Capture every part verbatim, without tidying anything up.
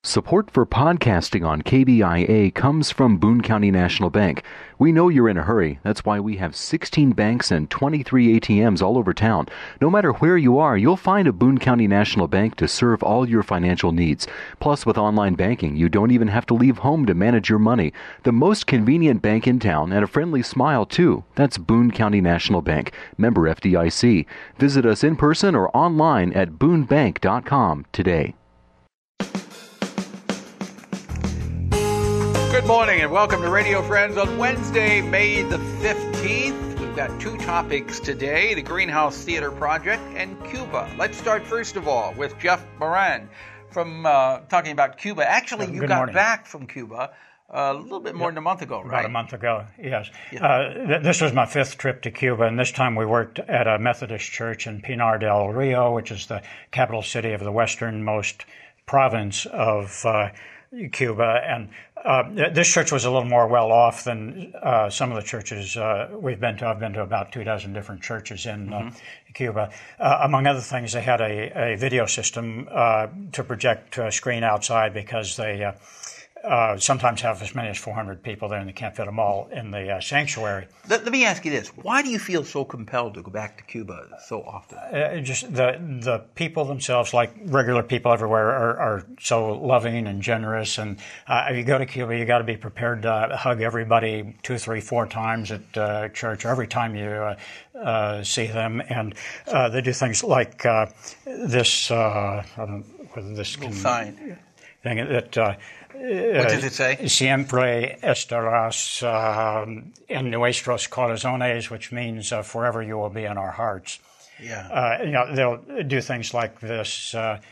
Support for podcasting on K B I A comes from Boone County National Bank. We know you're in a hurry. That's why we have sixteen banks and twenty-three A T Ms all over town. No matter where you are, you'll find a Boone County National Bank to serve all your financial needs. Plus, with online banking, you don't even have to leave home to manage your money. The most convenient bank in town and a friendly smile, too. That's Boone County National Bank, member F D I C. Visit us in person or online at boone bank dot com today. Good morning and welcome to Radio Friends on Wednesday, May the fifteenth. We've got two topics today, the Greenhouse Theater Project and Cuba. Let's start first of all with Jeff Moran from uh, talking about Cuba. Actually, you Good got morning. back from Cuba uh, a little bit more Yep. than a month ago, right? About a month ago, yes. Yeah. Uh, th- this was my fifth trip to Cuba, and this time we worked at a Methodist church in Pinar del Rio, which is the capital city of the westernmost province of uh, Cuba. And uh, th- this church was a little more well off than uh, some of the churches uh, we've been to. I've been to about two dozen different churches in mm-hmm. uh, Cuba. Uh, among other things, they had a, a video system uh, to project a screen outside because they uh, uh, sometimes have as many as four hundred people there, and they can't fit them all in the uh, sanctuary. Let, let me ask you this. Why do you feel so compelled to go back to Cuba so often? Uh, just the the people themselves, like regular people everywhere, are, are so loving and generous. And uh, if you go to Cuba, you got to be prepared to hug everybody two, three, four times at uh, church, or every time you uh, uh, see them. And uh, they do things like uh, this. Uh, I don't know whether this can sign thing that. Uh, What does it say? Siempre estarás um, en nuestros corazones, which means uh, forever you will be in our hearts. Yeah. Uh, you know, they'll do things like this uh,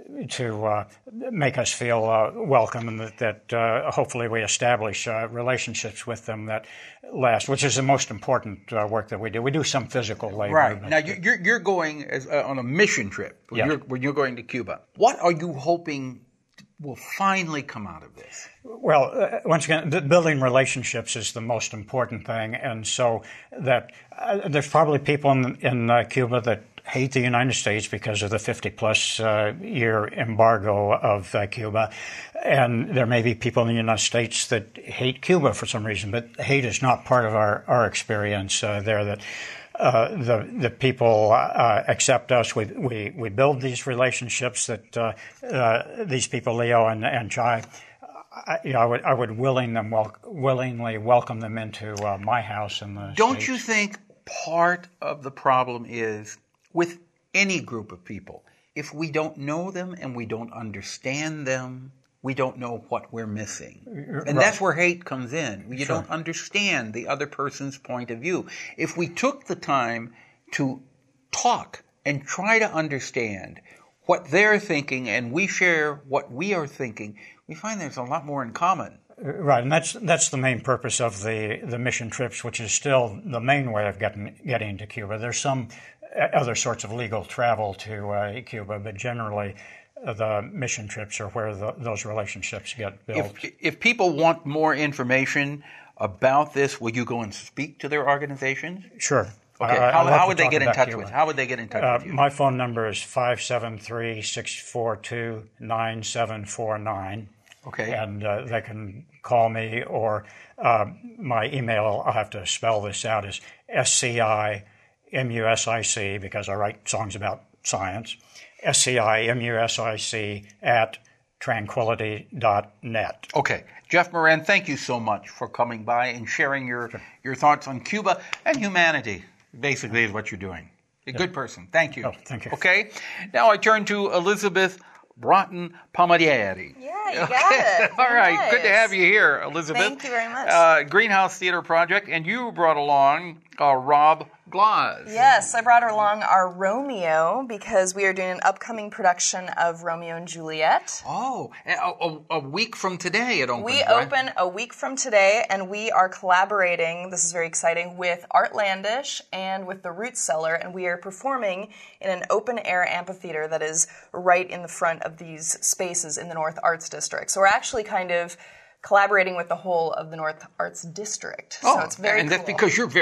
to uh, make us feel uh, welcome, and that, that uh, hopefully we establish uh, relationships with them that last, which is the most important uh, work that we do. We do some physical labor. Right. but- Now, you- you're, you're going as, uh, on a mission trip when, Yeah. you're, when you're going to Cuba. What are you hoping will finally come out of this? Well, uh, once again, the building relationships is the most important thing, and so that uh, there's probably people in, in uh, Cuba that hate the United States because of the fifty-plus uh, year embargo of uh, Cuba, and there may be people in the United States that hate Cuba for some reason, but hate is not part of our, our experience uh, there. That Uh, the the people uh, accept us. We, we we build these relationships that uh, uh, these people, Leo and, and Chai, I, you know, I would I would willing them wel- willingly welcome them into uh, my house in the Don't States. you think part of the problem is with any group of people, if we don't know them and we don't understand them, we don't know what we're missing. And Right. that's where hate comes in. You Sure. don't understand the other person's point of view. If we took the time to talk and try to understand what they're thinking and we share what we are thinking, we find there's a lot more in common. Right, and that's that's the main purpose of the, the mission trips, which is still the main way of getting getting to Cuba. There's some other sorts of legal travel to uh, Cuba, but generally the mission trips are where the, those relationships get built. If, if people want more information about this, will you go and speak to their organizations? Sure. Okay. I- how, I'd love how to would they talk get in about touch Cuba. with? How would they get in touch Uh, with you? my phone number is five seven three, six four two, nine seven four nine. Okay. And uh, they can call me, or uh, my email, I'll have to spell this out, is S C I M U S I C, because I write songs about science, S C I M U S I C at tranquility dot net. Okay. Jeff Moran, thank you so much for coming by and sharing your, your thoughts on Cuba and humanity, basically, is what you're doing. A good person. Thank you. Oh, thank you. Okay. Now I turn to Elizabeth Broughton Palmadieri. Yeah, you got Okay. it. All Very right. nice. Good to have you here, Elizabeth. Thank you very much. Uh, Greenhouse Theater Project, and you brought along uh, Rob Glass. Yes, I brought along our Romeo because we are doing an upcoming production of Romeo and Juliet. Oh, a, a, a week from today it opens, We right? open a week from today, and we are collaborating, this is very exciting, with Artlandish and with the Root Cellar, and we are performing in an open-air amphitheater that is right in the front of these spaces in the North Arts District. So we're actually kind of collaborating with the whole of the North Arts District. Oh, so it's very and cool. that's because you're very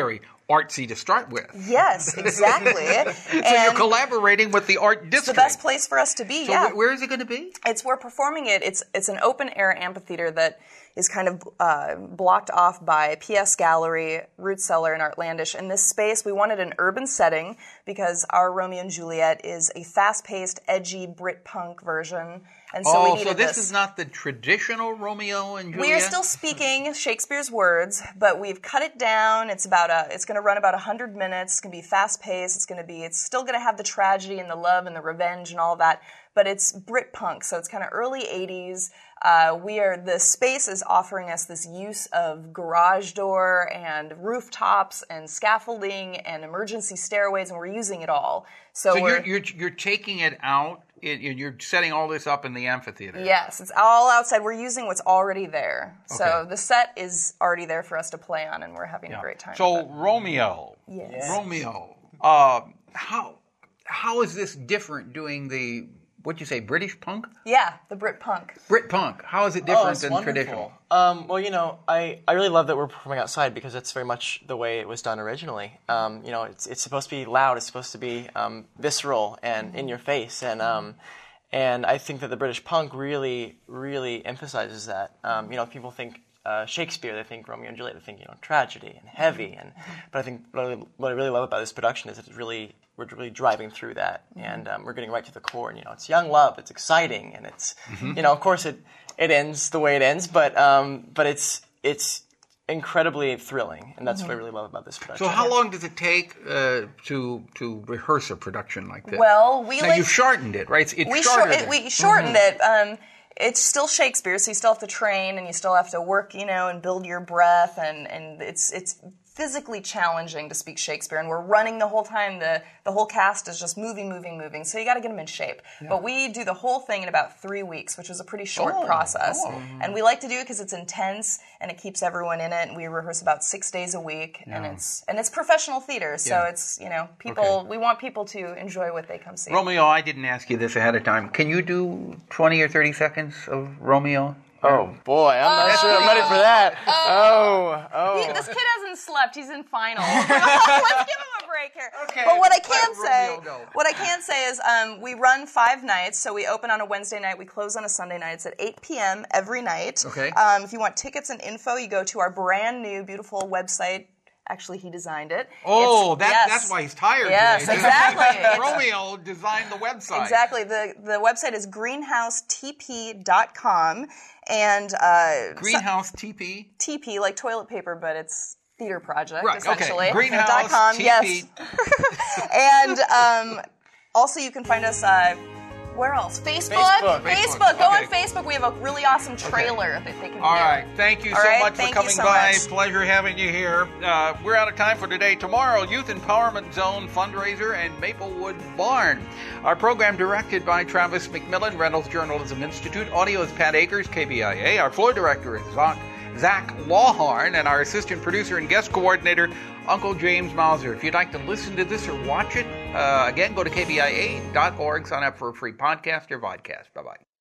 artsy to start with. Yes, exactly. So you're collaborating with the art district. It's the best place for us to be, so yeah. wh- where is it going to be? It's we're performing it. It's it's an open air amphitheater that is kind of uh, blocked off by P S Gallery, Root Cellar, and Artlandish. In this space, we wanted an urban setting because our Romeo and Juliet is a fast-paced, edgy Brit punk version, and so oh, we needed so this, this is not the traditional Romeo and Juliet. We are still speaking Shakespeare's words, but we've cut it down. It's about a. It's going to run about a hundred minutes. It's going to be fast-paced. It's going to be. It's still going to have the tragedy and the love and the revenge and all that, but it's Brit punk, so it's kind of early eighties. Uh, we are the space is offering us this use of garage door and rooftops and scaffolding and emergency stairways, and we're using it all. So, So we're, you're, you're you're taking it out. It, you're setting all this up in the amphitheater. yes, it's all outside. We're using what's already there. So Okay. the set is already there for us to play on, and we're having Yeah. a great time. So with it. Romeo, Yes. Romeo. Uh, how how is this different? Doing the what'd you say? British punk, Yeah, the Brit punk. Brit punk. How is it Oh, different it's than wonderful. traditional? Um, well, you know, I, I really love that we're performing outside because that's very much the way it was done originally. Um, you know, it's it's supposed to be loud. It's supposed to be um, visceral and in your face. And um, and I think that the British punk really really emphasizes that. Um, you know, people think uh, Shakespeare, they think Romeo and Juliet, they think you know tragedy and heavy. And but I think what I, really, what I really love about this production is that it's really we're really driving through that, and um, we're getting right to the core. And you know, it's young love, it's exciting, and it's Mm-hmm. you know, of course, it it ends the way it ends, but um, but it's it's incredibly thrilling, and that's what I really love about this production. So how long does it take uh, to to rehearse a production like this? Well, we now like you've shortened it, right? It's, it's we shor- shorter it, than- we shortened it. Um, it's still Shakespeare, so you still have to train and you still have to work, you know, and build your breath, and, and it's it's physically challenging to speak Shakespeare, and we're running the whole time. The the whole cast is just moving, moving, moving. So you got to get them in shape. But we do the whole thing in about three weeks, which is a pretty short Oh, process. oh. And we like to do it because it's intense and it keeps everyone in it. And we rehearse about six days a week, and it's and it's professional theater, so Yeah. it's you know people. Okay. We want people to enjoy what they come see. Romeo, I didn't ask you this ahead of time. Can you do twenty or thirty seconds of Romeo? Oh boy, I'm not sure I'm ready for that. Oh, oh. He, this kid hasn't slept. He's in final. Let's give him a break here. Okay, But what I let can say, Romeo go. what I can say is, um, we run five nights. So we open on a Wednesday night. We close on a Sunday night. It's at eight p.m. every night. Okay. Um, if you want tickets and info, you go to our brand new, beautiful website. Actually, he designed it. Oh, It's- that, yes. that's why he's tired Yes, today. exactly. It's- Romeo designed the website. Exactly. The the website is greenhouse t p dot com, and uh, Greenhouse T P. T P, like toilet paper, but it's theater project, Right, okay. essentially. Greenhouse Dot com, T P. yes. And um, also you can find us, uh, where else? Facebook? Facebook. Facebook, Go okay. on Facebook. We have a really awesome trailer that they can All view. right. Thank you All so right, much for thank you coming so by. much. Pleasure having you here. Uh, we're out of time for today. Tomorrow, Youth Empowerment Zone fundraiser and Maplewood Barn. Our program directed by Travis McMillan, Reynolds Journalism Institute. Audio is Pat Akers, K B I A. Our floor director is Zach, Zach Lawhorn, and our assistant producer and guest coordinator, Uncle James Mauser. If you'd like to listen to this or watch it, uh, again, go to K B I A dot org, sign up for a free podcast or vodcast. Bye-bye.